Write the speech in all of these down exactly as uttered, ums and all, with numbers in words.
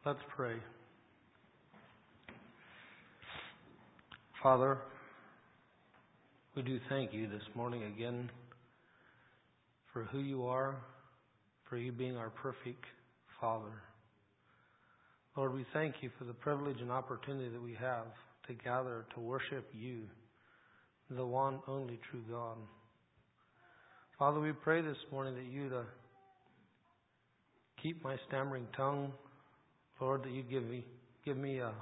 Let's pray. Father, we do thank you this morning again for who you are, for you being our perfect Father. Lord, we thank you for the privilege and opportunity that we have to gather to worship you, the one only true God. Father, we pray this morning that you to keep my stammering tongue. Lord, that you give me give me uh,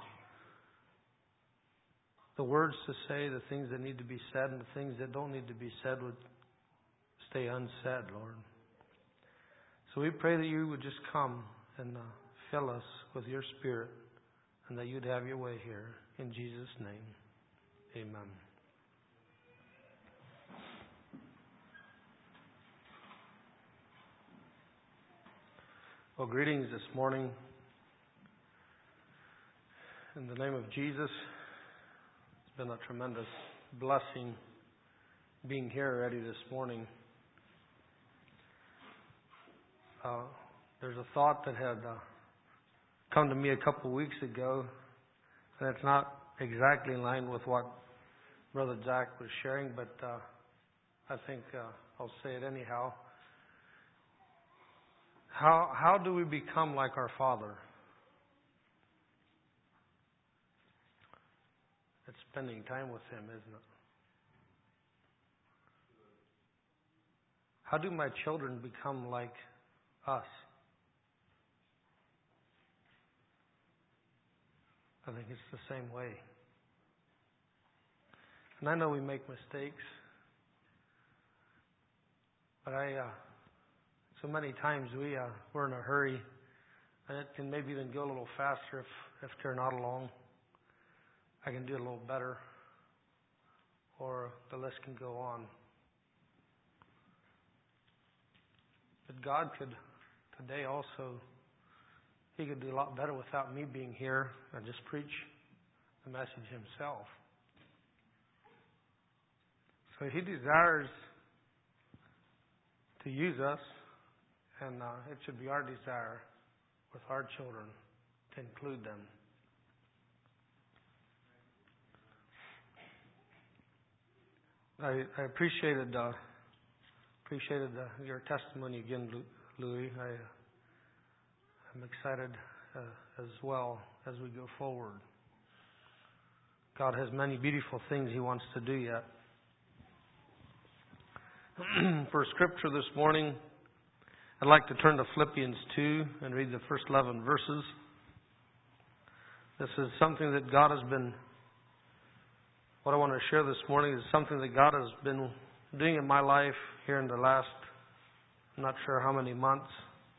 the words to say, the things that need to be said, and the things that don't need to be said would stay unsaid, Lord. So we pray that you would just come and uh, fill us with your Spirit, and that you'd have your way here. In Jesus' name, amen. Well, greetings this morning. In the name of Jesus, it's been a tremendous blessing being here already this morning. Uh, there's a thought that had uh, come to me a couple of weeks ago, and it's not exactly in line with what Brother Jack was sharing, but uh, I think uh, I'll say it anyhow. How how do we become like our Father? It's spending time with Him, isn't it? How do my children become like us? I think it's the same way. And I know we make mistakes, but I, uh, so many times we, uh, we're in a hurry, and it can maybe even go a little faster if, if they're not along. I can do it a little better, or the list can go on. But God could today also, He could do a lot better without me being here and just preach the message Himself. So He desires to use us, and uh, it should be our desire with our children to include them. I, I appreciated uh, appreciated uh, your testimony again, Louis. I, I'm excited uh, as well as we go forward. God has many beautiful things He wants to do yet. For Scripture this morning, I'd like to turn to Philippians two and read the first eleven verses. This is something that God has been What I want to share this morning is something that God has been doing in my life here in the last, I'm not sure how many months.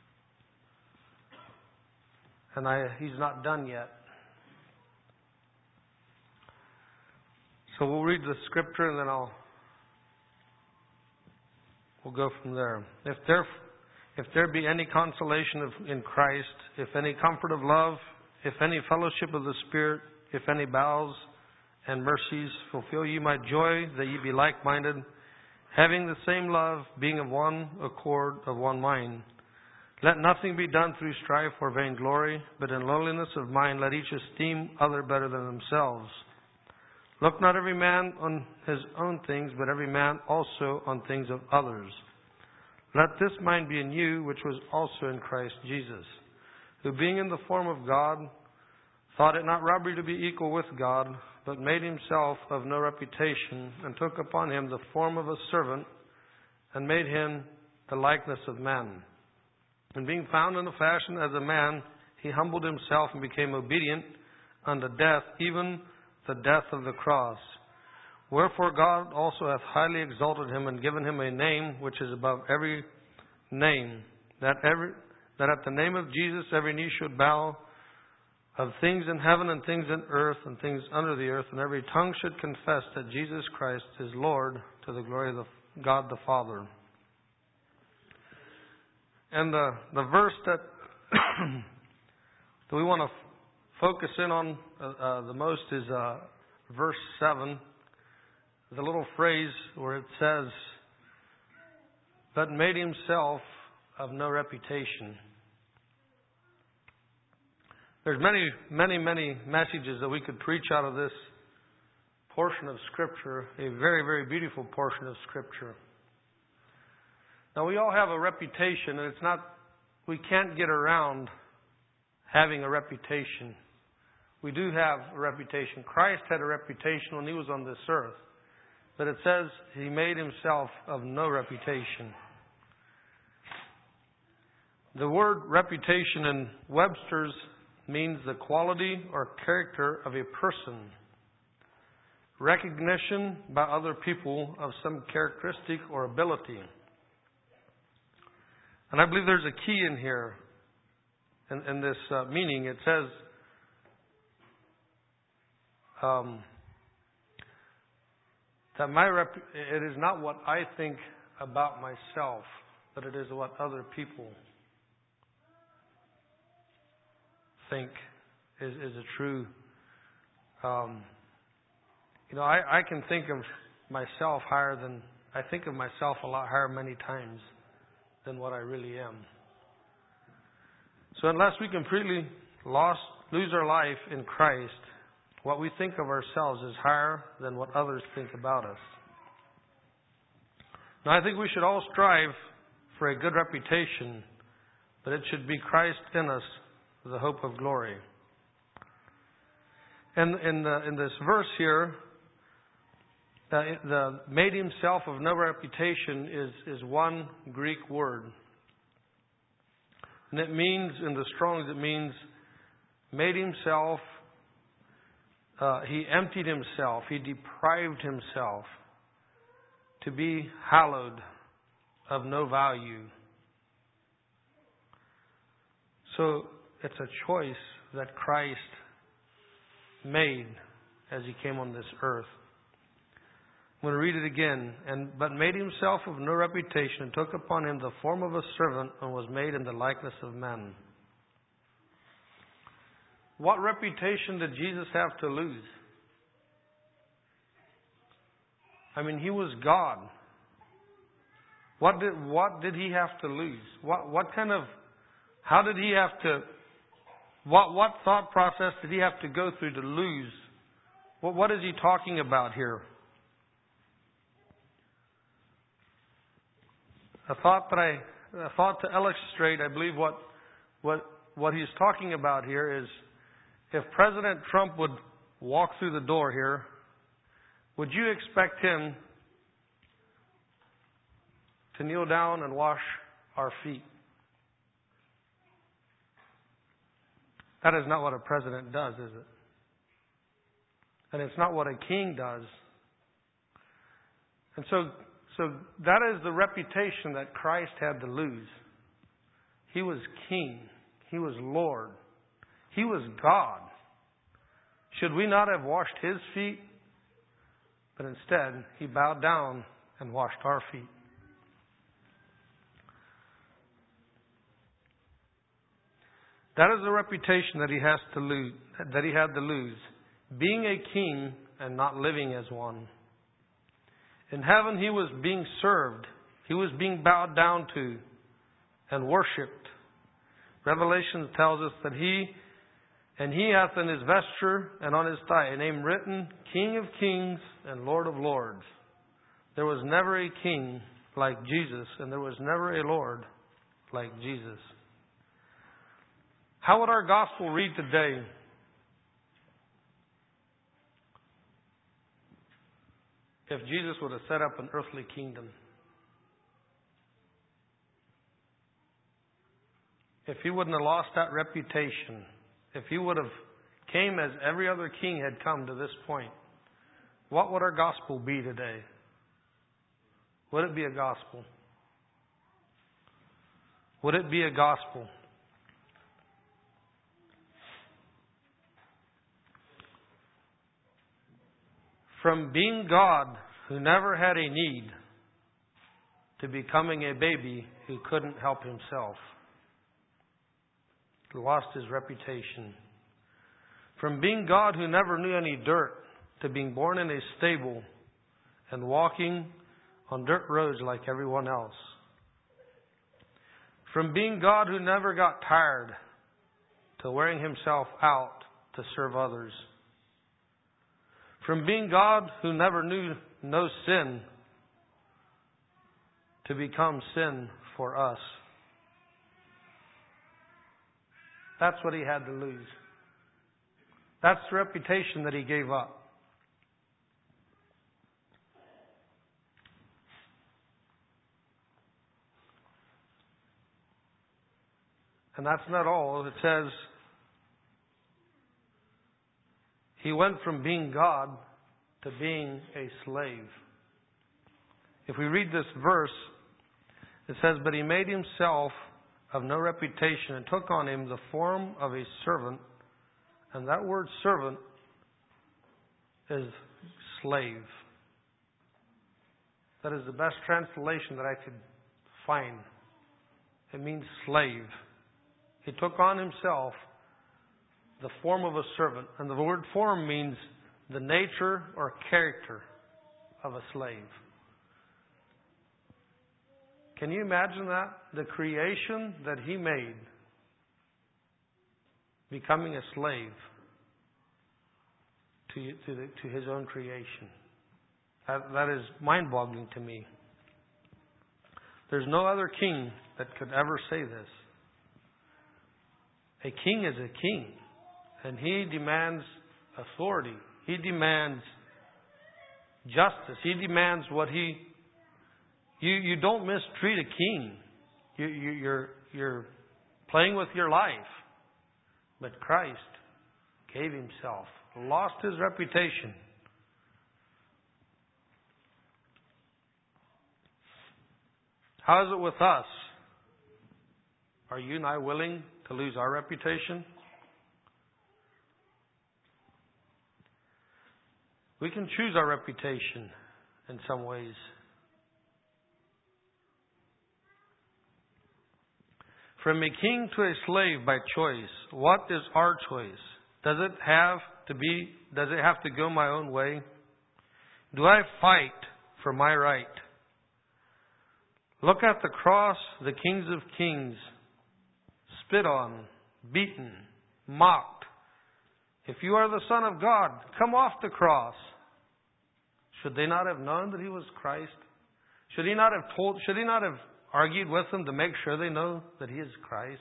And I, He's not done yet. So we'll read the scripture and then I'll, we'll go from there. If there, if there be any consolation of, in Christ, if any comfort of love, if any fellowship of the Spirit, if any bowels and mercies, fulfill ye my joy, that ye be like-minded, having the same love, being of one accord, of one mind. Let nothing be done through strife or vainglory, but in lowliness of mind let each esteem other better than themselves. Look not every man on his own things, but every man also on things of others. Let this mind be in you, which was also in Christ Jesus, who being in the form of God, thought it not robbery to be equal with God, but made Himself of no reputation, and took upon Him the form of a servant, and made Him the likeness of men. And being found in the fashion as a man, He humbled Himself and became obedient unto death, even the death of the cross. Wherefore God also hath highly exalted Him, and given Him a name which is above every name, that every that at the name of Jesus every knee should bow, of things in heaven and things in earth and things under the earth, and every tongue should confess that Jesus Christ is Lord, to the glory of the God the Father. And the, the verse that, that we want to f- focus in on uh, uh, the most is uh, verse seven, the little phrase where it says, but made Himself of no reputation. There's many, many, many messages that we could preach out of this portion of Scripture, a very, very beautiful portion of Scripture. Now, we all have a reputation, and it's not, we can't get around having a reputation. We do have a reputation. Christ had a reputation when He was on this earth. But it says He made Himself of no reputation. The word reputation in Webster's means the quality or character of a person. Recognition by other people of some characteristic or ability. And I believe there's a key in here, in, in this uh, meaning. It says, um, that my rep- it is not what I think about myself, but it is what other people think is, is a true. Um, you know, I, I can think of myself higher than I think of myself a lot higher many times than what I really am. So unless we completely lost, lose our life in Christ, what we think of ourselves is higher than what others think about us. Now, I think we should all strive for a good reputation, but it should be Christ in us, the hope of glory. And in, the, in this verse here, uh, the made Himself of no reputation is, is one Greek word. And it means, in the Strong's, it means made Himself. Uh, he emptied Himself. He deprived Himself to be hallowed, of no value. So it's a choice that Christ made as He came on this earth. I'm going to read it again. And but made Himself of no reputation, and took upon Him the form of a servant, and was made in the likeness of men. What reputation did Jesus have to lose? I mean, He was God. What did what did He have to lose? What what kind of how did He have to what what thought process did He have to go through to lose? What what is He talking about here? A thought that I a thought to illustrate, I believe what what what He's talking about here is, if President Trump would walk through the door here, would you expect him to kneel down and wash our feet? That is not what a president does, is it? And it's not what a king does. And so, so that is the reputation that Christ had to lose. He was king. He was Lord. He was God. Should we not have washed His feet? But instead, He bowed down and washed our feet. That is the reputation that He has to lose, that He had to lose. Being a king and not living as one. In heaven, He was being served. He was being bowed down to and worshipped. Revelation tells us that He And He hath in His vesture and on His thigh a name written, King of Kings and Lord of Lords. There was never a king like Jesus, and there was never a Lord like Jesus. How would our gospel read today? If Jesus would have set up an earthly kingdom. If He wouldn't have lost that reputation. If He would have came as every other king had come to this point, what would our gospel be today? Would it be a gospel? Would it be a gospel? From being God, who never had a need, to becoming a baby who couldn't help Himself. He lost His reputation. From being God who never knew any dirt, to being born in a stable and walking on dirt roads like everyone else. From being God who never got tired, to wearing himself out to serve others. From being God who never knew no sin to become sin for us. That's what he had to lose. That's the reputation that he gave up. And that's not all. It says he went from being God to being a slave. If we read this verse, it says, "But he made himself of no reputation and took on him the form of a servant." And that word servant is slave. That is the best translation that I could find. It means slave. He took on himself the form of a servant. And the word form means the nature or character of a slave. Can you imagine that? The creation that he made becoming a slave to, to, the, to his own creation. That, that is mind-boggling to me. There's no other king that could ever say this. A king is a king, and he demands authority. He demands justice. He demands what he... You, you don't mistreat a king. You, you, you're, you're playing with your life. But Christ gave himself, lost his reputation. How is it with us? Are you and I willing to lose our reputation? We can choose our reputation in some ways. From a king to a slave by choice, what is our choice? Does it have to be, does it have to go my own way? Do I fight for my right? Look at the cross, the kings of kings, spit on, beaten, mocked. If you are the Son of God, come off the cross. Should they not have known that he was Christ? Should he not have told, should he not have argued with them to make sure they know that he is Christ?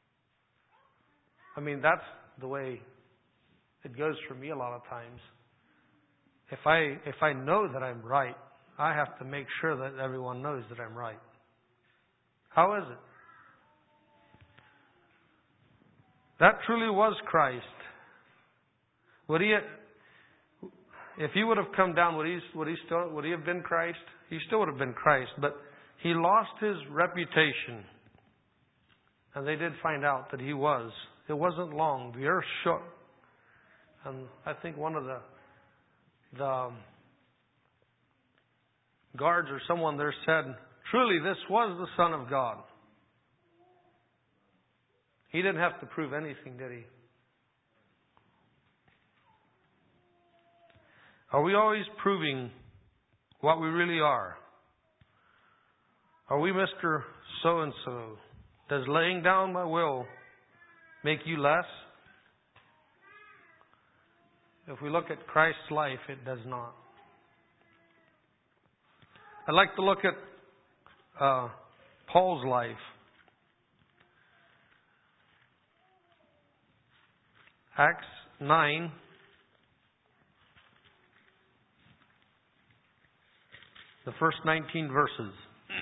I mean, that's the way it goes for me a lot of times. If I if I know that I'm right, I have to make sure that everyone knows that I'm right. How is it? That truly was Christ. Would he, if he would have come down, would he would he still would he have been Christ? He still would have been Christ, but he lost his reputation. And they did find out that he was. It wasn't long. The earth shook. And I think one of the the guards or someone there said, truly this was the Son of God. He didn't have to prove anything, did he? Are we always proving what we really are? Are we Mister So-and-so? Does laying down my will make you less? If we look at Christ's life, it does not. I'd like to look at uh, Paul's life. Acts nine. The first nineteen verses.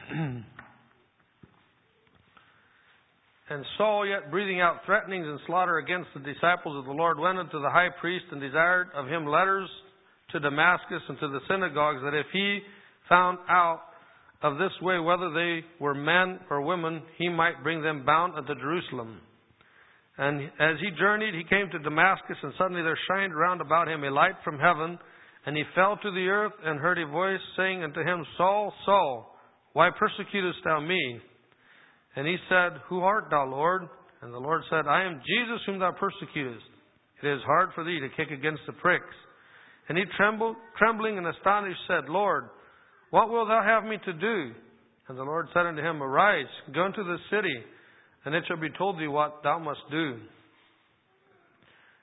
And Saul, yet breathing out threatenings and slaughter against the disciples of the Lord, went unto the high priest and desired of him letters to Damascus and to the synagogues, that if he found out of this way whether they were men or women, he might bring them bound unto Jerusalem. And as he journeyed, he came to Damascus, and suddenly there shined round about him a light from heaven, and he fell to the earth and heard a voice saying unto him, Saul, Saul, why persecutest thou me? And he said, Who art thou, Lord? And the Lord said, I am Jesus whom thou persecutest. It is hard for thee to kick against the pricks. And he trembled, trembling and astonished, said, Lord, what wilt thou have me to do? And the Lord said unto him, Arise, go into the city, and it shall be told thee what thou must do.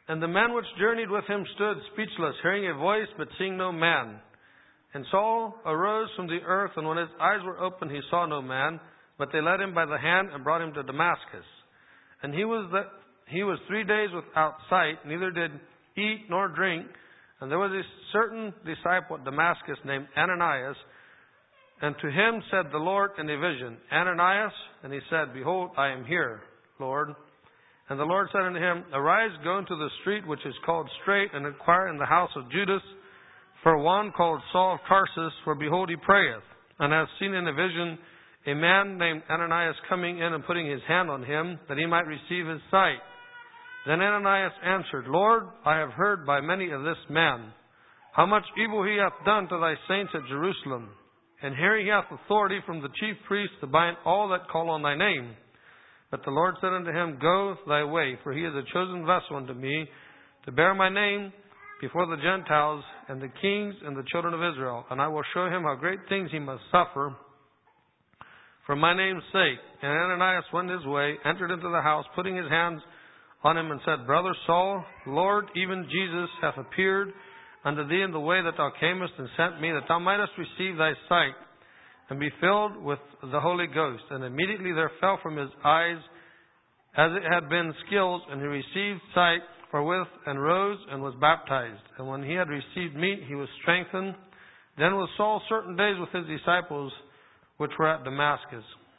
And the men which journeyed with him stood speechless, hearing a voice, but seeing no man. And Saul arose from the earth, and when his eyes were opened, he saw no man, but they led him by the hand and brought him to Damascus. And he was the, he was three days without sight, neither did eat nor drink. And there was a certain disciple at Damascus named Ananias, and to him said the Lord in a vision, Ananias? And he said, Behold, I am here, Lord. And the Lord said unto him, Arise, go into the street which is called Straight, and inquire in the house of Judas for one called Saul of Tarsus, for behold, he prayeth, and hath seen in a vision a man named Ananias coming in and putting his hand on him, that he might receive his sight. Then Ananias answered, Lord, I have heard by many of this man, how much evil he hath done to thy saints at Jerusalem. And here he hath authority from the chief priests to bind all that call on thy name. But the Lord said unto him, Go thy way, for he is a chosen vessel unto me, to bear my name before the Gentiles and the kings and the children of Israel. And I will show him how great things he must suffer for my name's sake. And Ananias went his way, entered into the house, putting his hands on him, and said, Brother Saul, Lord, even Jesus hath appeared unto thee in the way that thou camest, and sent me, that thou mightest receive thy sight, and be filled with the Holy Ghost. And immediately there fell from his eyes, as it had been scales, and he received sight forthwith, and rose, and was baptized. And when he had received meat, he was strengthened. Then was Saul certain days with his disciples, which were at Damascus.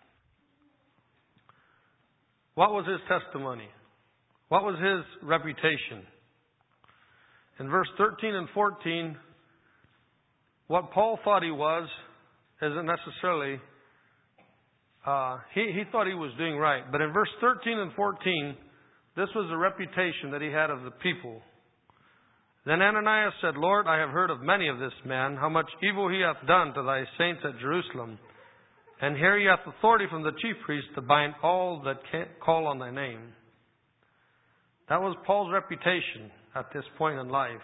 What was his testimony? What was his reputation? In verse thirteen and fourteen, what Paul thought he was isn't necessarily, uh, he, he thought he was doing right. But in verse thirteen and fourteen, this was the reputation that he had of the people. Then Ananias said, Lord, I have heard of many of this man, how much evil he hath done to thy saints at Jerusalem. And here he hath authority from the chief priest to bind all that call on thy name. That was Paul's reputation at this point in life.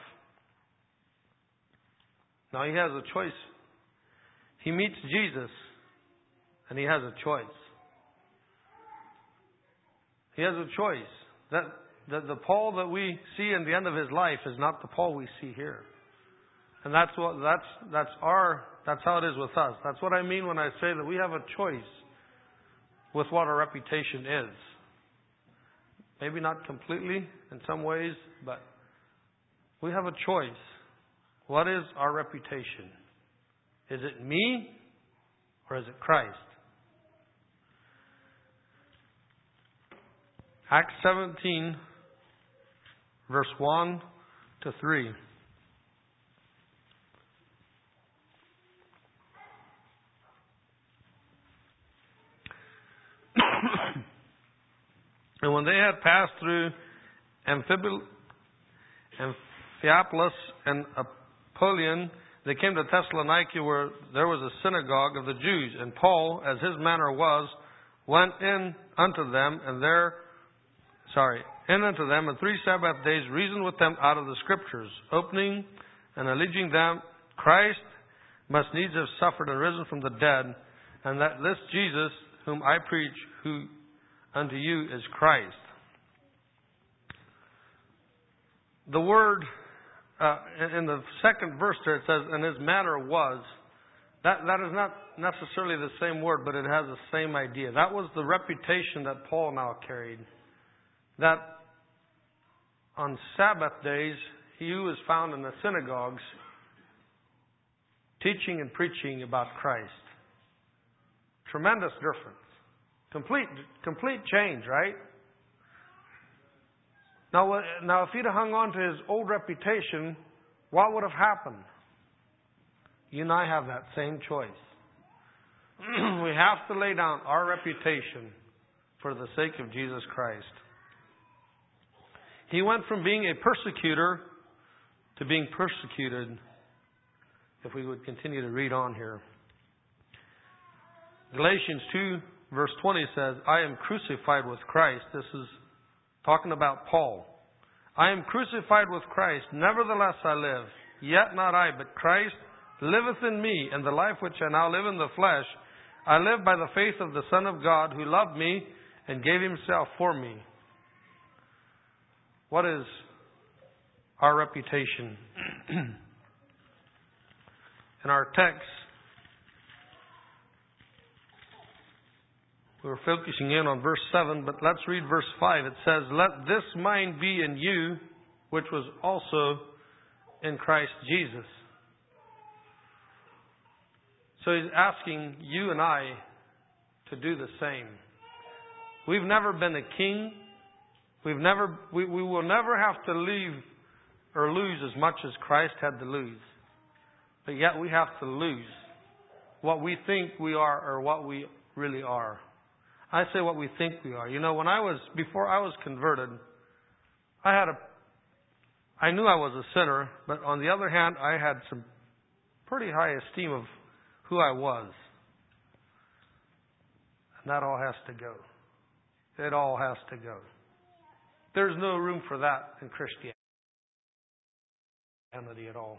Now he has a choice. He meets Jesus, and he has a choice. He has a choice. That the, the Paul that we see in the end of his life is not the Paul we see here. And that's what that's that's our that's how it is with us. That's what I mean when I say that we have a choice with what our reputation is. Maybe not completely in some ways, but we have a choice. What is our reputation? Is it me or is it Christ? Acts seventeen, verse one to three. And when they had passed through Amphipolis and Apollyon, they came to Thessalonica, where there was a synagogue of the Jews. And Paul, as his manner was, went in unto them, and there, sorry, in unto them, and three Sabbath days reasoned with them out of the Scriptures, opening and alleging them, Christ must needs have suffered and risen from the dead, and that this Jesus, whom I preach, who unto you is Christ. The word, uh, in the second verse there, it says, and his manner was. That, that is not necessarily the same word, but it has the same idea. That was the reputation that Paul now carried. That on Sabbath days, he was found in the synagogues teaching and preaching about Christ. Tremendous difference. Complete, complete change, right? Now, now, if he'd have hung on to his old reputation, what would have happened? You and I have that same choice. We have to lay down our reputation for the sake of Jesus Christ. He went from being a persecutor to being persecuted, if we would continue to read on here. Galatians two verse twenty says, I am crucified with Christ. This is talking about Paul. I am crucified with Christ. Nevertheless I live. Yet not I, but Christ liveth in me. And the life which I now live in the flesh, I live by the faith of the Son of God, who loved me and gave himself for me. What is our reputation. In our text, we were focusing in on verse seven, but let's read verse five. It says, "Let this mind be in you, which was also in Christ Jesus." So he's asking you and I to do the same. We've never been a king. We've never, we, we will never have to leave or lose as much as Christ had to lose. But yet we have to lose what we think we are or what we really are. I say what we think we are. You know, when I was, before I was converted, I had a, I knew I was a sinner, but on the other hand, I had some pretty high esteem of who I was. And that all has to go. It all has to go. There's no room for that in Christianity at all.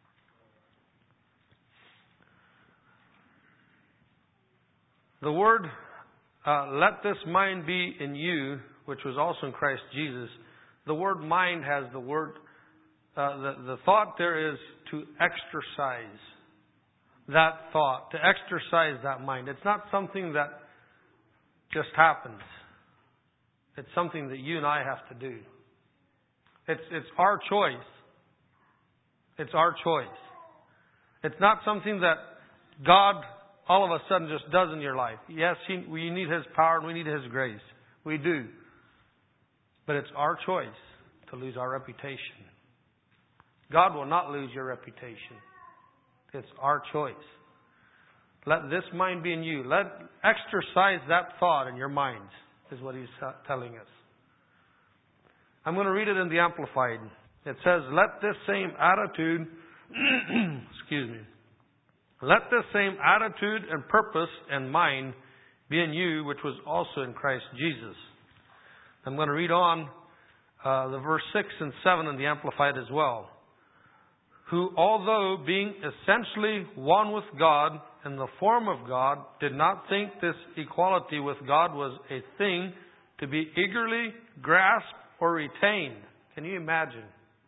The word, uh, let this mind be in you, which was also in Christ Jesus. The word mind has the word, uh, the, the thought there is to exercise that thought, to exercise that mind. It's not something that just happens. It's something that you and I have to do. It's, it's our choice. It's our choice. It's not something that God all of a sudden just does in your life. Yes, he, we need His power and we need His grace. We do. But it's our choice to lose our reputation. God will not lose your reputation. It's our choice. Let this mind be in you. Let exercise that thought in your minds, is what He's telling us. I'm going to read it in the Amplified. It says, let this same attitude, excuse me, let this same attitude and purpose and mind be in you, which was also in Christ Jesus. I'm going to read on uh, the verse six and seven in the Amplified as well. Who, although being essentially one with God in the form of God, did not think this equality with God was a thing to be eagerly grasped or retained. Can you imagine?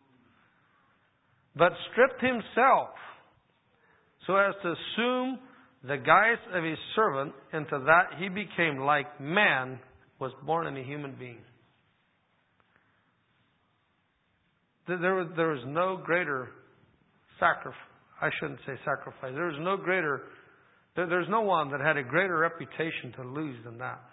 But stripped Himself so as to assume the guise of a servant, into that He became like man, was born in a human being. There was, there was no greater sacrifice. I shouldn't say sacrifice. There was no greater, there, there's no one that had a greater reputation to lose than that.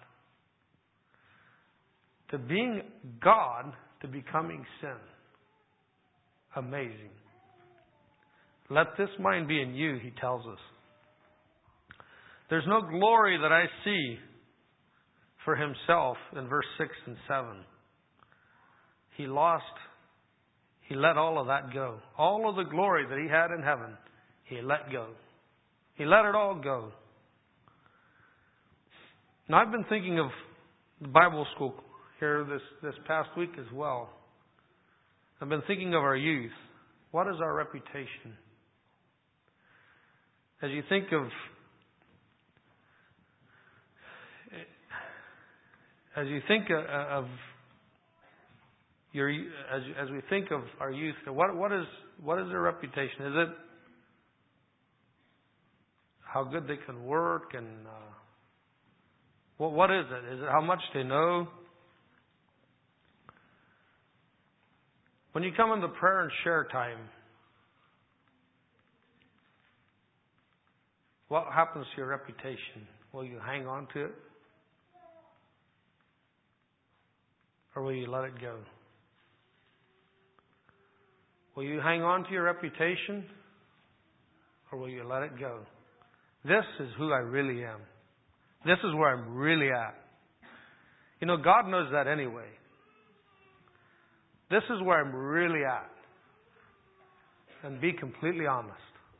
To being God, to becoming sin. Amazing. Let this mind be in you, He tells us. There's no glory that I see for Himself in verse six and seven. He lost, He let all of that go. All of the glory that He had in heaven, He let go. He let it all go. Now, I've been thinking of the Bible school here this, this past week as well. I've been thinking of our youth. What is our reputation? As you think of as you think of your as as we think of our youth, what what is what is their reputation? Is it how good they can work, and uh, what what is it? Is it how much they know? When you come into prayer and share time, what happens to your reputation? Will you hang on to it? Or will you let it go? Will you hang on to your reputation? Or will you let it go? This is who I really am. This is where I'm really at. You know, God knows that anyway. This is where I'm really at. And be completely honest.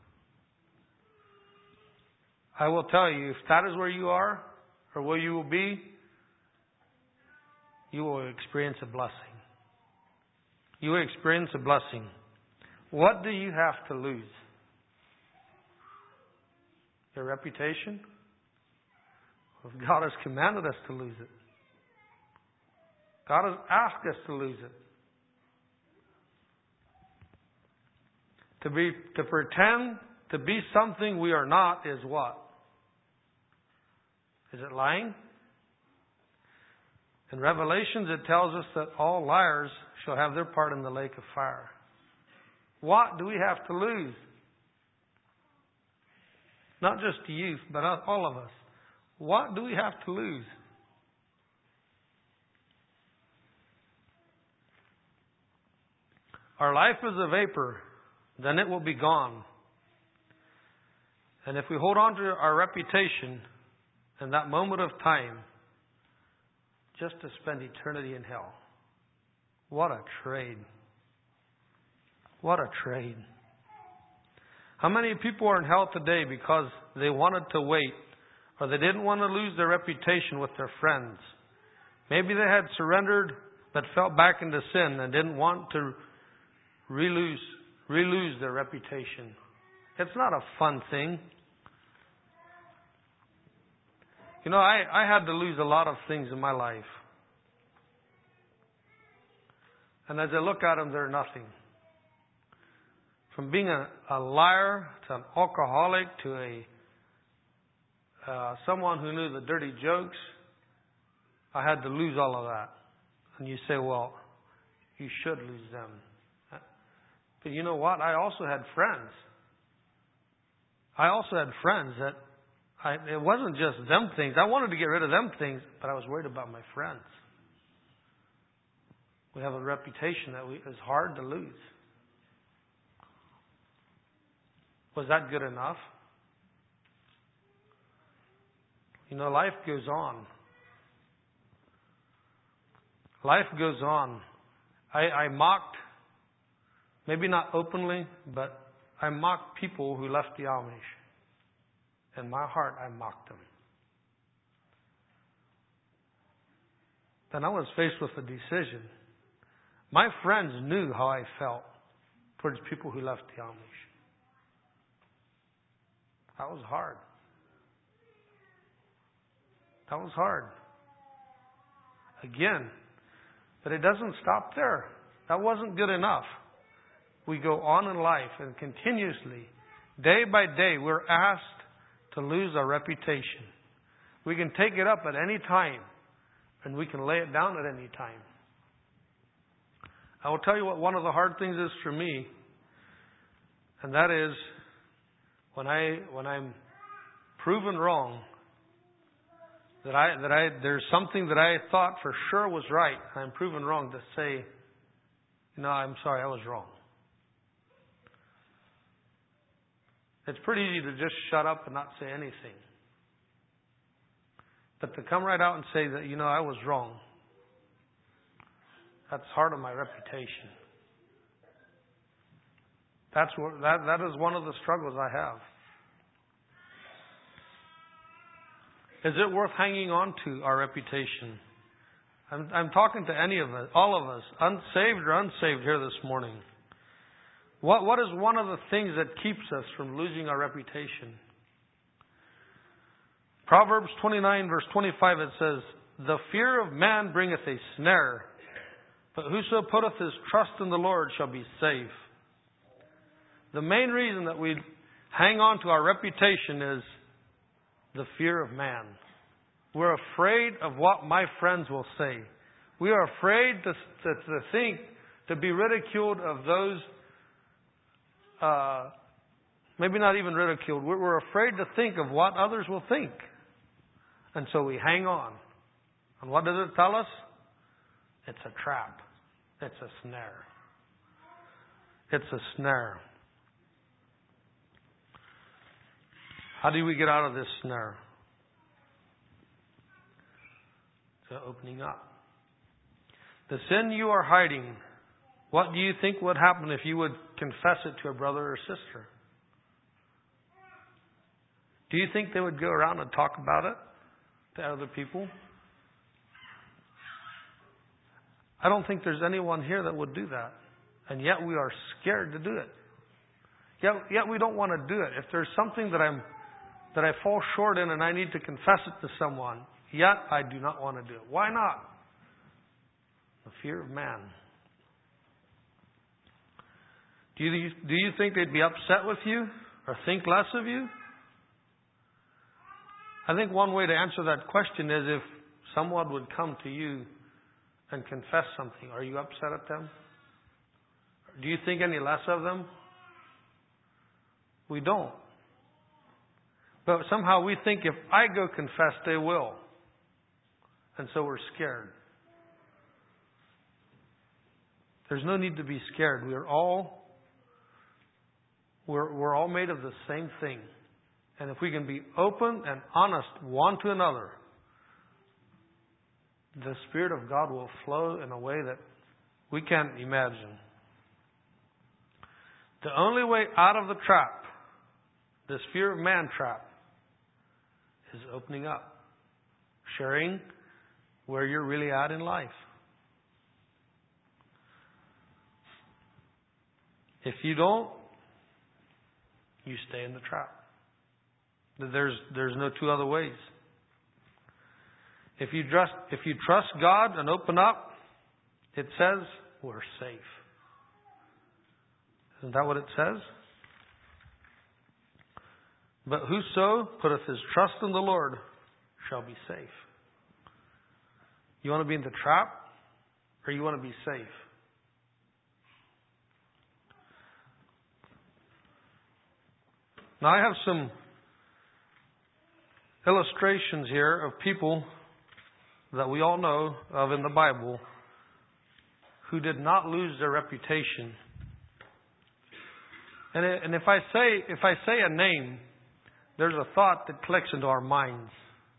I will tell you, if that is where you are, or where you will be, you will experience a blessing. You will experience a blessing. What do you have to lose? Your reputation? Well, God has commanded us to lose it. God has asked us to lose it. To be, to pretend to be something we are not is what? Is it lying? In Revelations, it tells us that all liars shall have their part in the lake of fire. What do we have to lose? Not just youth, but all of us. What do we have to lose? Our life is a vapor, then it will be gone. And if we hold on to our reputation in that moment of time, just to spend eternity in hell, what a trade. What a trade. How many people are in hell today because they wanted to wait, or they didn't want to lose their reputation with their friends? Maybe they had surrendered but fell back into sin and didn't want to re-lose, re-lose their reputation. It's not a fun thing. You know, I, I had to lose a lot of things in my life. And as I look at them, they're nothing. From being a, a liar to an alcoholic to a uh, someone who knew the dirty jokes, I had to lose all of that. And you say, well, you should lose them. But you know what? I also had friends. I also had friends that I, it wasn't just them things. I wanted to get rid of them things, but I was worried about my friends. We have a reputation that we, is hard to lose. Was that good enough? You know, life goes on. Life goes on. I, I mocked, maybe not openly, but I mocked people who left the Amish. In my heart, I mocked them. Then I was faced with a decision. My friends knew how I felt towards people who left the Amish. That was hard. That was hard. Again, but it doesn't stop there. That wasn't good enough. We go on in life and continuously, day by day, we're asked to lose our reputation. We can take it up at any time, and we can lay it down at any time. I will tell you what one of the hard things is for me, and that is when I when I'm proven wrong, that I that I there's something that I thought for sure was right, and I'm proven wrong, to say, no, I'm sorry, I was wrong. It's pretty easy to just shut up and not say anything. But to come right out and say that, you know, I was wrong, that's hard on my reputation. That's what, that, that is one of the struggles I have. Is it worth hanging on to our reputation? I'm, I'm talking to any of us, all of us, unsaved or unsaved here this morning. What, what is one of the things that keeps us from losing our reputation? Proverbs twenty-nine, verse twenty-five, it says, "The fear of man bringeth a snare, but whoso putteth his trust in the Lord shall be safe." The main reason that we hang on to our reputation is the fear of man. We're afraid of what my friends will say. We are afraid to, to, to think, to be ridiculed of those Uh, maybe not even ridiculed. We're, we're afraid to think of what others will think. And so we hang on. And what does it tell us? It's a trap. It's a snare. It's a snare. How do we get out of this snare? It's opening up. The sin you are hiding, what do you think would happen if you would confess it to a brother or sister? Do you think they would go around and talk about it to other people? I don't think there's anyone here that would do that. And yet we are scared to do it. Yet, yet we don't want to do it. If there's something that I'm that I fall short in and I need to confess it to someone, yet I do not want to do it. Why not? The fear of man. Do you, do you think they'd be upset with you or think less of you? I think one way to answer that question is if someone would come to you and confess something. Are you upset at them? Do you think any less of them? We don't. But somehow we think if I go confess, they will. And so we're scared. There's no need to be scared. We are all, we're, we're all made of the same thing. And if we can be open and honest one to another, the Spirit of God will flow in a way that we can't imagine. The only way out of the trap, this fear of man trap, is opening up, sharing where you're really at in life. If you don't, you stay in the trap. There's there's no two other ways. If you trust if you trust God and open up, it says we're safe. Isn't that what it says? But whoso putteth his trust in the Lord shall be safe. You want to be in the trap, or you want to be safe? Now I have some illustrations here of people that we all know of in the Bible who did not lose their reputation. And and if I say if I say a name, there's a thought that clicks into our minds.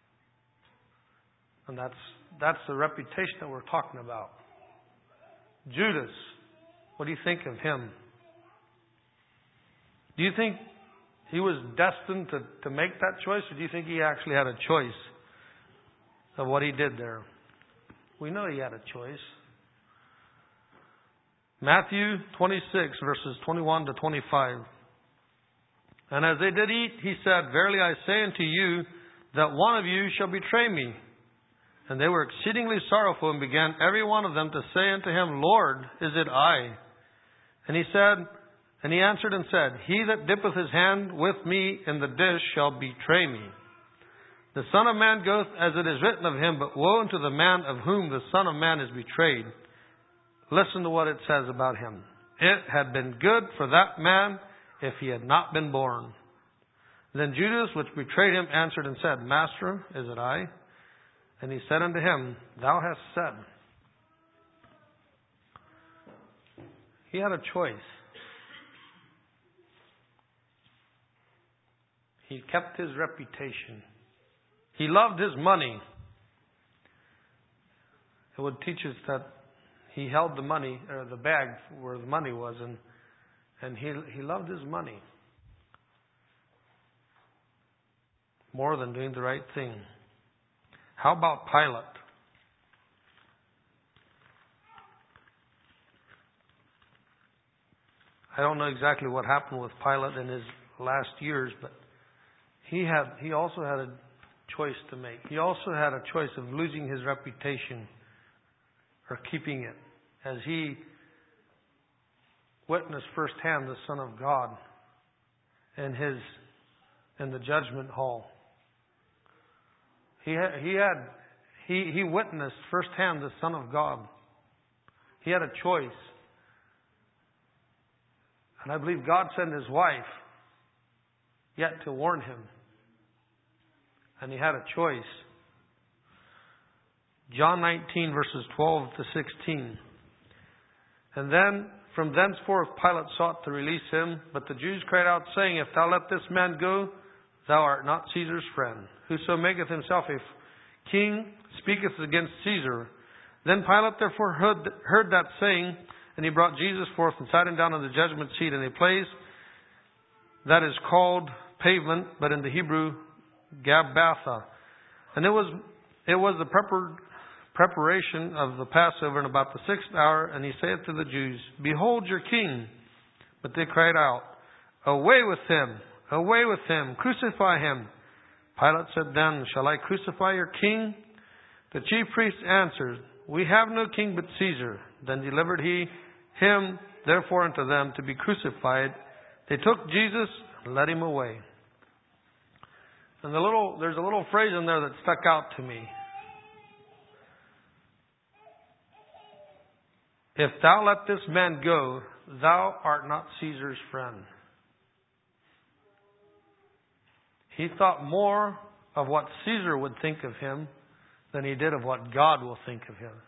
And that's that's the reputation that we're talking about. Judas, what do you think of him? Do you think he was destined to, to make that choice, or do you think he actually had a choice of what he did there? We know he had a choice. Matthew twenty-six, verses twenty-one to twenty-five. And as they did eat, he said, Verily I say unto you, that one of you shall betray me. And they were exceedingly sorrowful, and began every one of them to say unto him, Lord, is it I? And he said, and he answered and said, He that dippeth his hand with me in the dish shall betray me. The Son of Man goeth as it is written of him, but woe unto the man of whom the Son of Man is betrayed. Listen to what it says about him. It had been good for that man if he had not been born. Then Judas, which betrayed him, answered and said, Master, is it I? And he said unto him, Thou hast said. He had a choice. He kept his reputation. He loved his money. It would teach us that he held the money, or the bag where the money was, and and he he loved his money more than doing the right thing. How about Pilate? I don't know exactly what happened with Pilate in his last years, but he had he also had a choice to make. He also had a choice of losing his reputation or keeping it, as he witnessed firsthand the Son of God in his in the judgment hall. He had, he had he he witnessed firsthand the Son of God. He had a choice, and I believe God sent His wife yet to warn him, and he had a choice. John nineteen, verses twelve to sixteen. And then from thenceforth Pilate sought to release him, but the Jews cried out, saying, If thou let this man go, thou art not Caesar's friend. Whoso maketh himself a king speaketh against Caesar. Then Pilate therefore heard, heard that saying, and he brought Jesus forth and sat him down on the judgment seat in a place that is called Pavement, but in the Hebrew Gabbatha. And it was it was the prepar- preparation of the Passover, in about the sixth hour, and he saith to the Jews, Behold your king. But they cried out, Away with him, away with him, crucify him. Pilate said then, Shall I crucify your king? The chief priests answered, We have no king but Caesar. Then delivered he him therefore unto them to be crucified. They took Jesus and led him away. And the little, there's a little phrase in there that stuck out to me. If thou let this man go, thou art not Caesar's friend. He thought more of what Caesar would think of him than he did of what God will think of him.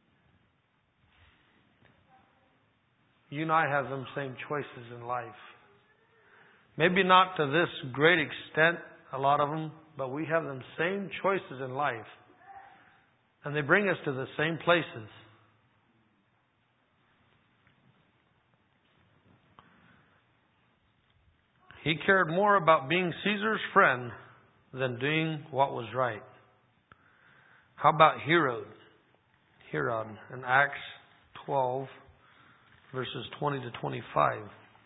You and I have them same choices in life. Maybe not to this great extent, a lot of them, but we have them same choices in life. And they bring us to the same places. He cared more about being Caesar's friend than doing what was right. How about Herod? Herod in Acts twelve, verses twenty to twenty-five.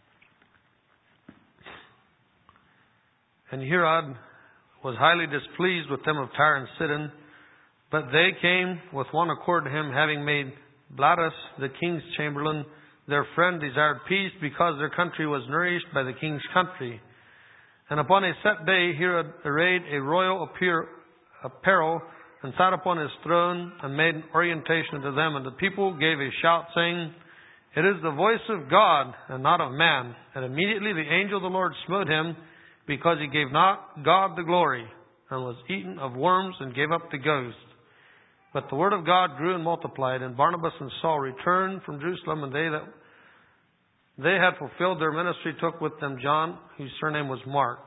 And Herod was highly displeased with them of Tyre and Sidon, but they came with one accord to him, having made Bladus, the king's chamberlain, their friend, desired peace, because their country was nourished by the king's country. And upon a set day, Herod arrayed a royal apparel, and sat upon his throne, and made an orientation to them. And the people gave a shout, saying, It is the voice of God, and not of man. And immediately the angel of the Lord smote him, because he gave not God the glory, and was eaten of worms, and gave up the ghost. But the word of God grew and multiplied, and Barnabas and Saul returned from Jerusalem, and they that they had fulfilled their ministry took with them John, whose surname was Mark.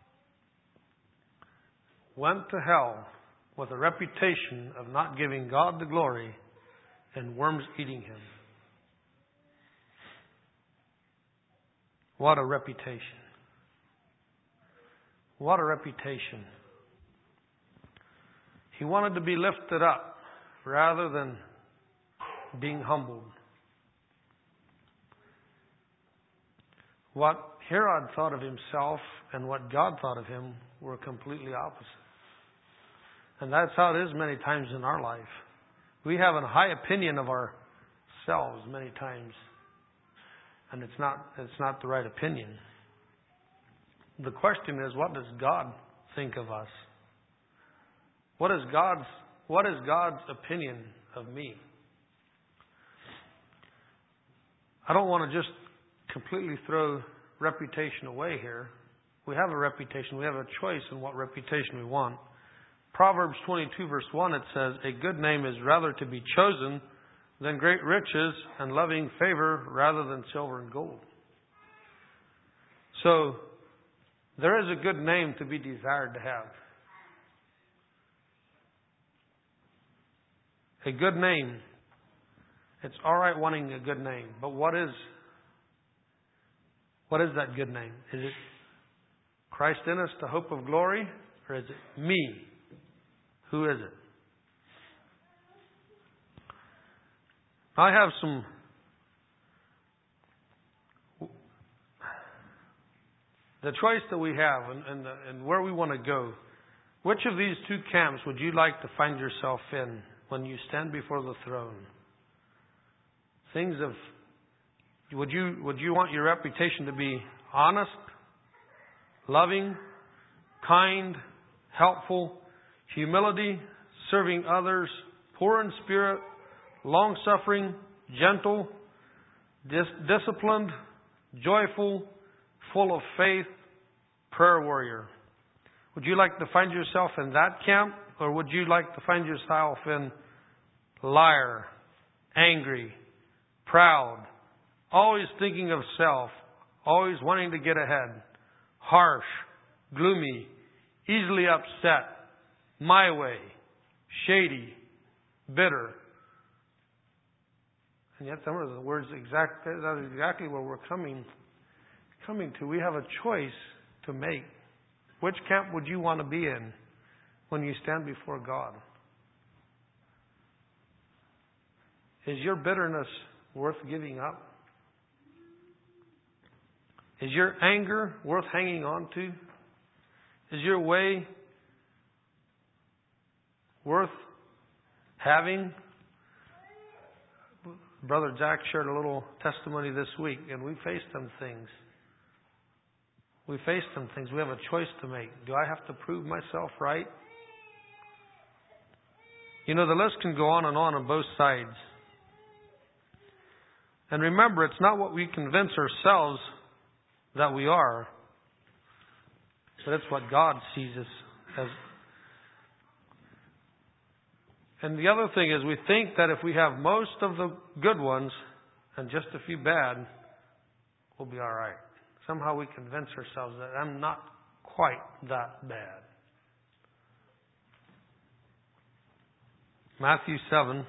Went to hell with a reputation of not giving God the glory, and worms eating him. What a reputation. What a reputation. He wanted to be lifted up rather than being humbled. What Herod thought of himself and what God thought of him were completely opposite. And that's how it is many times in our life. We have a high opinion of ourselves many times. And it's not, it's not the right opinion. The question is, what does God think of us? What is God's, what is God's opinion of me? I don't want to just completely throw reputation away here. We have a reputation. We have a choice in what reputation we want. Proverbs twenty-two verse one, it says, A good name is rather to be chosen than great riches, and loving favor rather than silver and gold. So, there is a good name to be desired to have. A good name. It's all right wanting a good name, but what is what is that good name? Is it Christ in us, the hope of glory, or is it me? Who is it? I have some the choice that we have and, and, and where we want to go. Which of these two camps would you like to find yourself in when you stand before the throne? Things of would you would you want your reputation to be honest, loving, kind, helpful, humility, serving others, poor in spirit, long-suffering, gentle, dis- disciplined, joyful, full of faith, prayer warrior? Would you like to find yourself in that camp, or would you like to find yourself in liar, angry, proud, always thinking of self, always wanting to get ahead, harsh, gloomy, easily upset, my way, shady, bitter? And yet some of the words exact that is exactly where we're coming coming to. We have a choice to make. Which camp would you want to be in when you stand before God? Is your bitterness worth giving up? Is your anger worth hanging on to? Is your way worth having? Brother Jack shared a little testimony this week, and we faced some things. We faced some things. We have a choice to make. Do I have to prove myself right? You know, the list can go on and on on both sides. And remember, it's not what we convince ourselves that we are, but it's what God sees us as. And the other thing is, we think that if we have most of the good ones and just a few bad, we'll be all right. Somehow we convince ourselves that I'm not quite that bad. Matthew seven,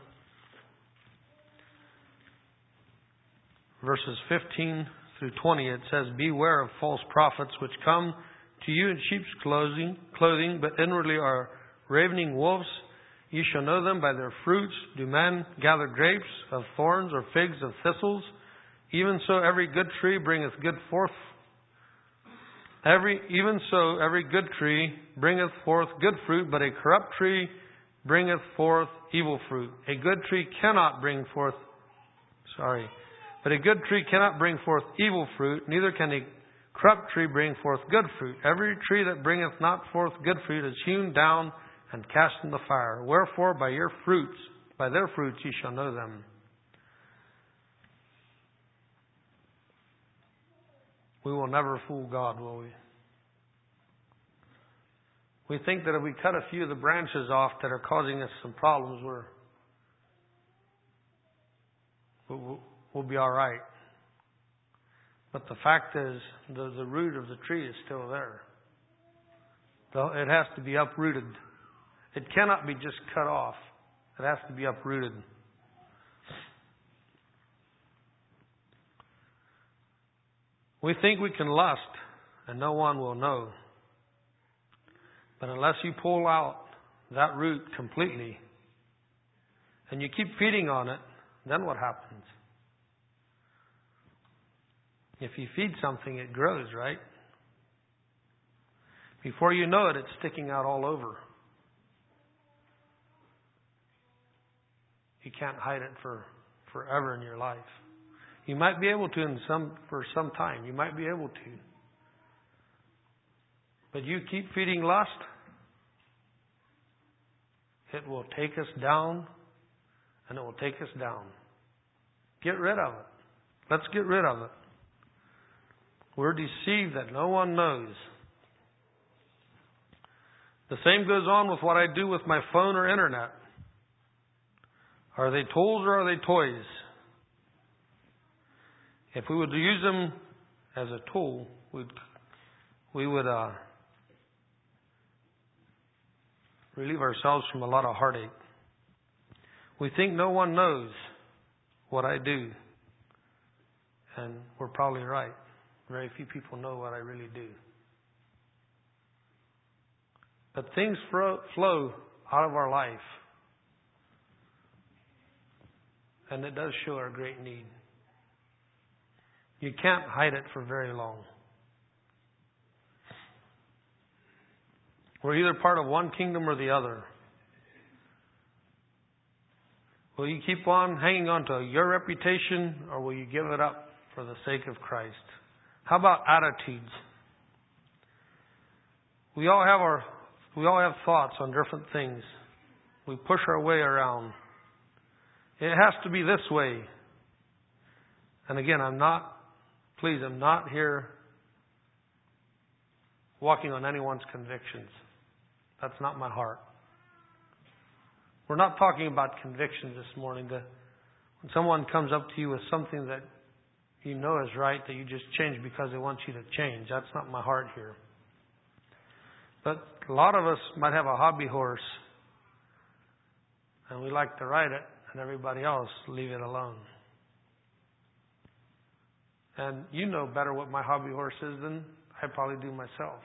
verses fifteen through twenty, it says, "Beware of false prophets which come to you in sheep's clothing, clothing, but inwardly are ravening wolves. You shall know them by their fruits. Do men gather grapes of thorns or figs of thistles? Even so, every good tree bringeth good forth. Every even so, every good tree bringeth forth good fruit, but a corrupt tree bringeth forth evil fruit. A good tree cannot bring forth, sorry, but a good tree cannot bring forth evil fruit. Neither can a corrupt tree bring forth good fruit. Every tree that bringeth not forth good fruit is hewn down and cast in the fire. Wherefore, by your fruits, by their fruits, ye shall know them." We will never fool God, will we? We think that if we cut a few of the branches off that are causing us some problems, we're, we'll, we'll be all right. But the fact is, the, the root of the tree is still there. It has to be uprooted. It cannot be just cut off. It has to be uprooted. We think we can lust and no one will know. But unless you pull out that root completely and you keep feeding on it, then what happens? If you feed something, it grows, right? Before you know it, it's sticking out all over. You can't hide it for forever in your life. You might be able to in some for some time. You might be able to. But you keep feeding lust, it will take us down, and it will take us down. Get rid of it. Let's get rid of it. We're deceived that no one knows. The same goes on with what I do with my phone or internet. Are they tools or are they toys? If we would use them as a tool, we'd, we would uh, relieve ourselves from a lot of heartache. We think no one knows what I do. And we're probably right. Very few people know what I really do. But things flow out of our life. And it does show our great need. You can't hide it for very long. We're either part of one kingdom or the other. Will you keep on hanging on to your reputation, or will you give it up for the sake of Christ? How about attitudes? We all have our we all have thoughts on different things. We push our way around. It has to be this way. And again, I'm not, please, I'm not here walking on anyone's convictions. That's not my heart. We're not talking about convictions this morning. That when someone comes up to you with something that you know is right, that you just change because they want you to change. That's not my heart here. But a lot of us might have a hobby horse, and we like to ride it, and everybody else leave it alone. And you know better what my hobby horse is than I probably do myself.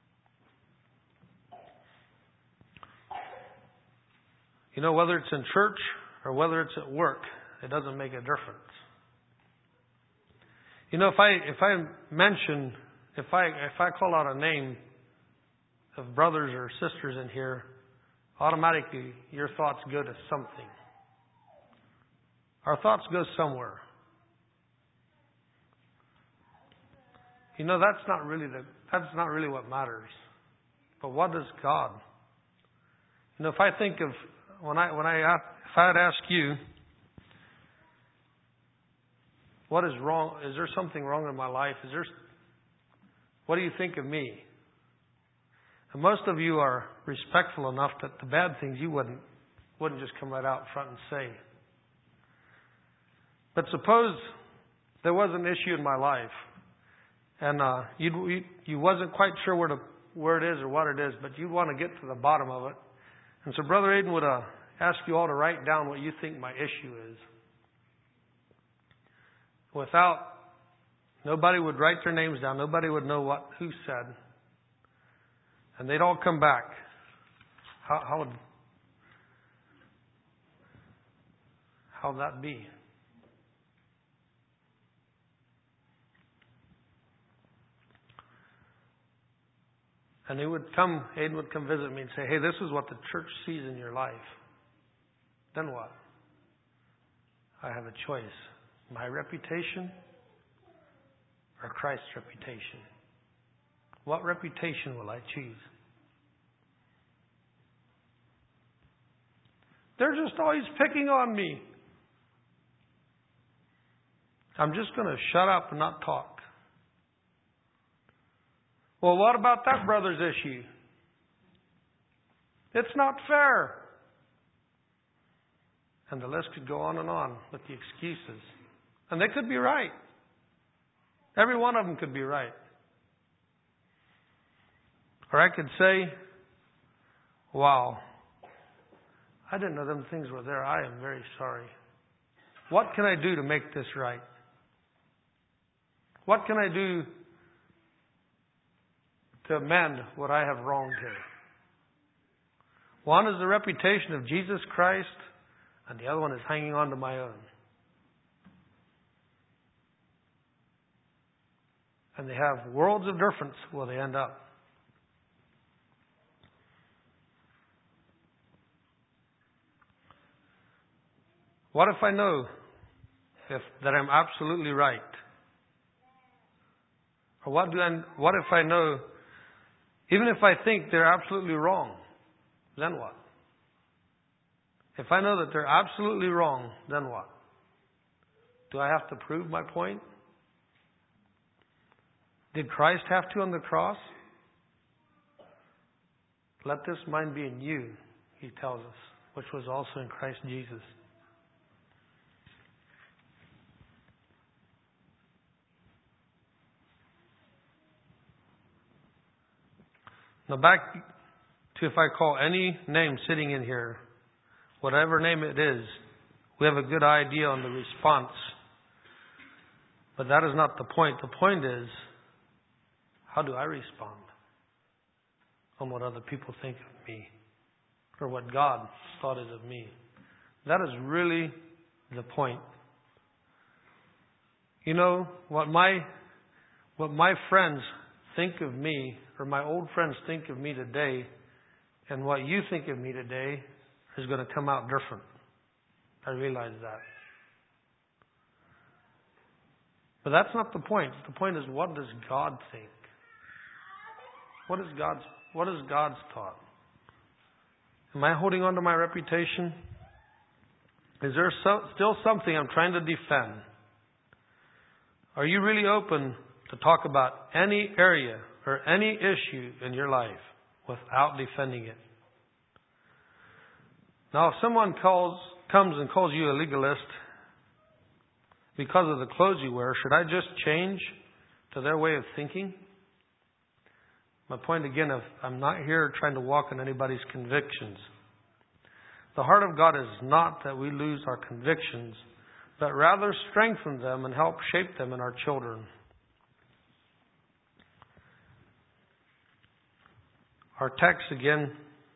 You know, whether it's in church or whether it's at work, it doesn't make a difference. You know, if I if I mention, if I if I call out a name of brothers or sisters in here, automatically your thoughts go to something. Our thoughts go somewhere. You know, that's not really the that's not really what matters. But what does God? You know, if I think of when I when I if I'd ask you, what is wrong? Is there something wrong in my life? Is there? What do you think of me? And most of you are respectful enough that the bad things you wouldn't wouldn't just come right out front and say. But suppose there was an issue in my life, and uh, you you you wasn't quite sure where to where it is or what it is, but you want to get to the bottom of it. And so Brother Aiden would uh, ask you all to write down what you think my issue is. Without, nobody would write their names down. Nobody would know what who said. And they'd all come back. How, how would how would that be? And he would come, Aiden would come visit me and say, hey, this is what the church sees in your life. Then what? I have a choice. My reputation or Christ's reputation? What reputation will I choose? They're just always picking on me. I'm just going to shut up and not talk. Well, what about that brother's issue? It's not fair. And the list could go on and on with the excuses. And they could be right. Every one of them could be right. Or I could say, wow, I didn't know them things were there. I am very sorry. What can I do to make this right? What can I do to amend what I have wronged here? One is the reputation of Jesus Christ, and the other one is hanging on to my own. And they have worlds of difference where they end up. What if I know if that I'm absolutely right? Or what do I, what if I know, even if I think they're absolutely wrong, then what? If I know that they're absolutely wrong, then what? Do I have to prove my point? Did Christ have to on the cross? Let this mind be in you, he tells us, which was also in Christ Jesus. Now back to if I call any name sitting in here, whatever name it is, we have a good idea on the response. But that is not the point. The point is, how do I respond on what other people think of me or what God thought is of me? That is really the point. You know, what my what my friends think of me, or my old friends think of me today, and what you think of me today is going to come out different. I realize that. But that's not the point. The point is, what does God think? What is God's what is God's thought? Am I holding on to my reputation? Is there so, still something I'm trying to defend? Are you really open to talk about any area or any issue in your life without defending it? Now, if someone calls, comes and calls you a legalist because of the clothes you wear, should I just change to their way of thinking? My point again, if I'm not here trying to walk in anybody's convictions. The heart of God is not that we lose our convictions, but rather strengthen them and help shape them in our children. Our text again,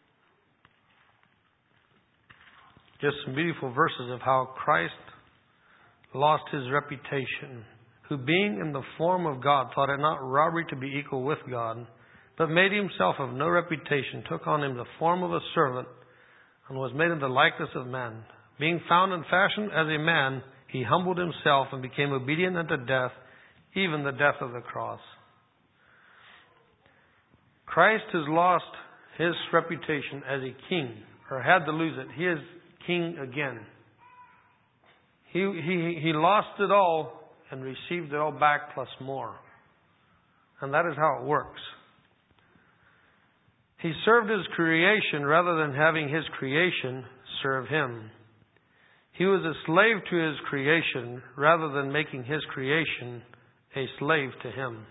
just some beautiful verses of how Christ lost his reputation, who being in the form of God thought it not robbery to be equal with God, but made himself of no reputation, took on him the form of a servant, and was made in the likeness of man. being found in fashion as a man, He humbled Himself and became obedient unto death, even the death of the cross. Christ has lost His reputation as a king, or had to lose it. He is king again. He, he, he lost it all and received it all back plus more. And that is how it works. He served His creation rather than having His creation serve Him. He was a slave to His creation rather than making His creation a slave to Him.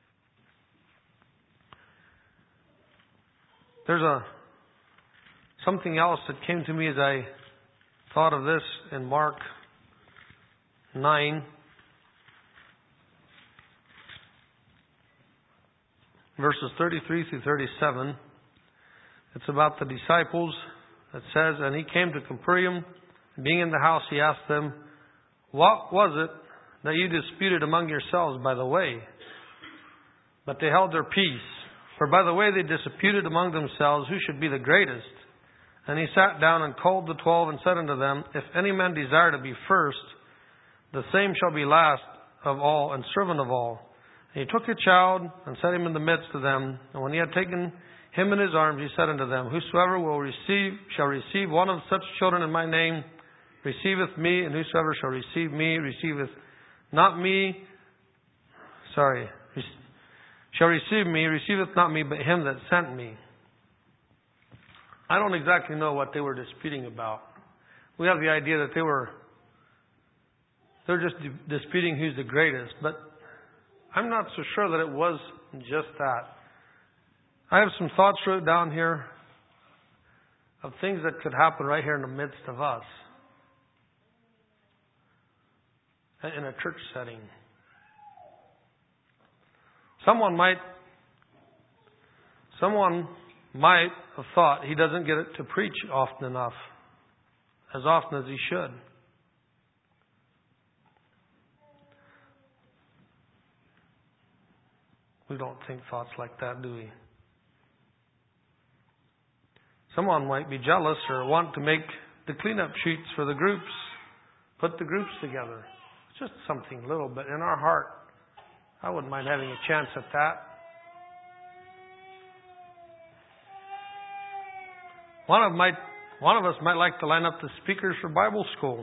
There's a something else that came to me as I thought of this in Mark nine, verses thirty-three through thirty-seven. It's about the disciples. It says, and He came to Capernaum. Being in the house, He asked them, what was it that you disputed among yourselves by the way? But they held their peace. For by the way they disputed among themselves who should be the greatest. And He sat down and called the twelve and said unto them, if any man desire to be first, the same shall be last of all and servant of all. And He took a child and set him in the midst of them. And when He had taken him in His arms, He said unto them, whosoever will receive shall receive one of such children in my name, receiveth me, and whosoever shall receive me, receiveth not me, sorry, shall receive me, receiveth not me, but Him that sent me. I don't exactly know what they were disputing about. We have the idea that they were they're just disputing who's the greatest, but I'm not so sure that it was just that. I have some thoughts wrote down here of things that could happen right here in the midst of us in a church setting. Someone might someone might have thought he doesn't get it to preach often enough, as often as he should. We don't think thoughts like that, do we? Someone might be jealous or want to make the cleanup sheets for the groups, put the groups together. It's just something little, but in our heart, I wouldn't mind having a chance at that. One of might, one of us might like to line up the speakers for Bible school.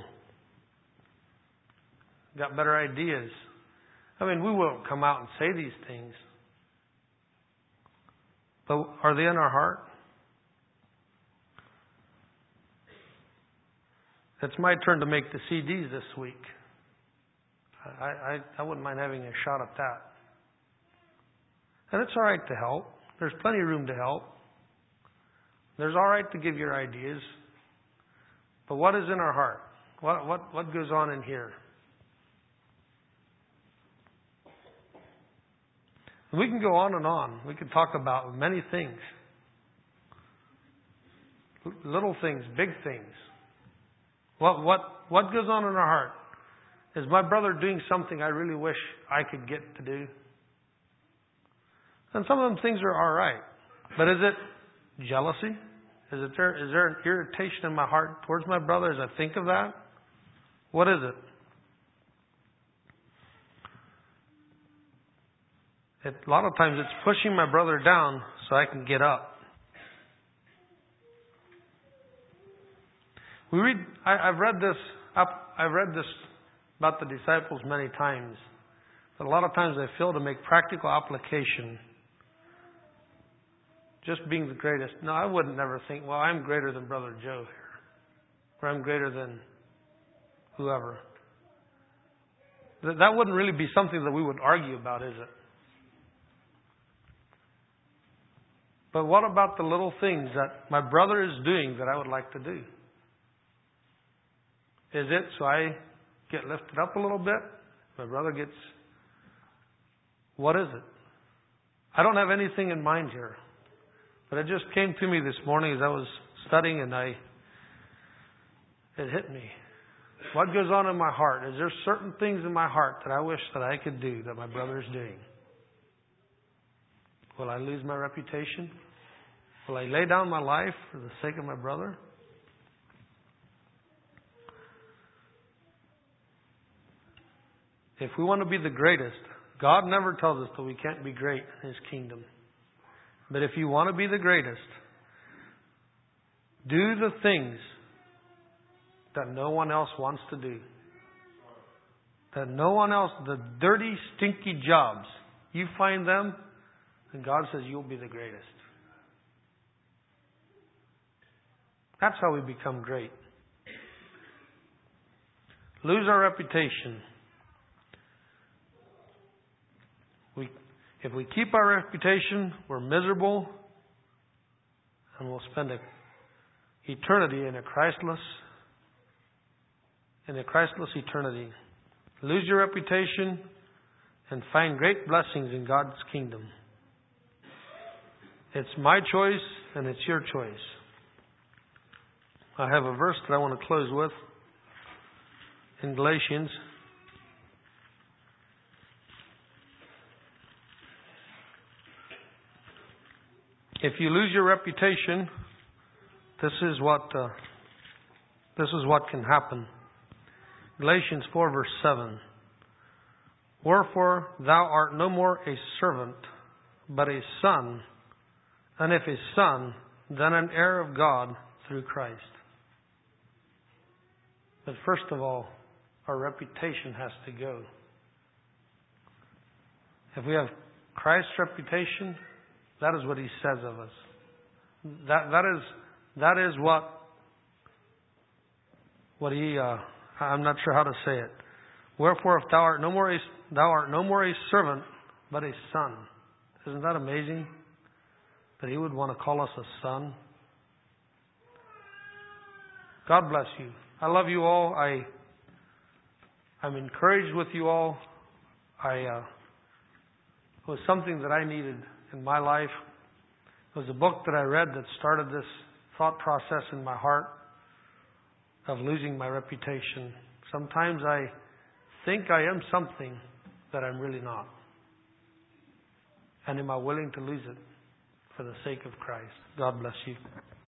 Got better ideas. I mean, we won't come out and say these things. But are they in our heart? It's my turn to make the C Ds this week. I, I, I wouldn't mind having a shot at that. And it's all right to help. There's plenty of room to help. There's all right to give your ideas. But what is in our heart? What, what, what goes on in here? We can go on and on. We can talk about many things. Little things, big things. What, what, what goes on in our heart? Is my brother doing something I really wish I could get to do? And some of them things are all right. But is it jealousy? Is it there, is there an irritation in my heart towards my brother as I think of that? What is it? It, a lot of times it's pushing my brother down so I can get up. We read. I, I've read this. Up, I've read this about the disciples many times, but a lot of times I fail to make practical application. Just being the greatest. No, I wouldn't never think, well, I'm greater than Brother Joe here, or I'm greater than whoever. That, that wouldn't really be something that we would argue about, is it? But what about the little things that my brother is doing that I would like to do? Is it so I get lifted up a little bit? My brother gets... What is it? I don't have anything in mind here. But it just came to me this morning as I was studying, and I... It hit me. What goes on in my heart? Is there certain things in my heart that I wish that I could do that my brother is doing? Will I lose my reputation? Will I lay down my life for the sake of my brother? If we want to be the greatest, God never tells us that we can't be great in His kingdom. But if you want to be the greatest, do the things that no one else wants to do. That no one else, the dirty, stinky jobs, you find them, and God says you'll be the greatest. That's how we become great. Lose our reputation. We, if we keep our reputation, we're miserable, and we'll spend a eternity in a Christless, in a Christless eternity. Lose your reputation and find great blessings in God's kingdom. It's my choice and it's your choice. I have a verse that I want to close with in Galatians. If you lose your reputation, this is what uh, this is what can happen. Galatians four verse seven. Wherefore thou art no more a servant, but a son, and if a son, then an heir of God through Christ. But first of all, our reputation has to go. If we have Christ's reputation, that is what He says of us. That that is that is what what He. Uh, I'm not sure how to say it. Wherefore, if thou art no more a thou art no more a servant, but a son. Isn't that amazing? That He would want to call us a son. God bless you. I love you all. I I'm encouraged with you all. I uh, it was something that I needed in my life. It was a book that I read that started this thought process in my heart of losing my reputation. Sometimes I think I am something that I'm really not. And am I willing to lose it for the sake of Christ? God bless you.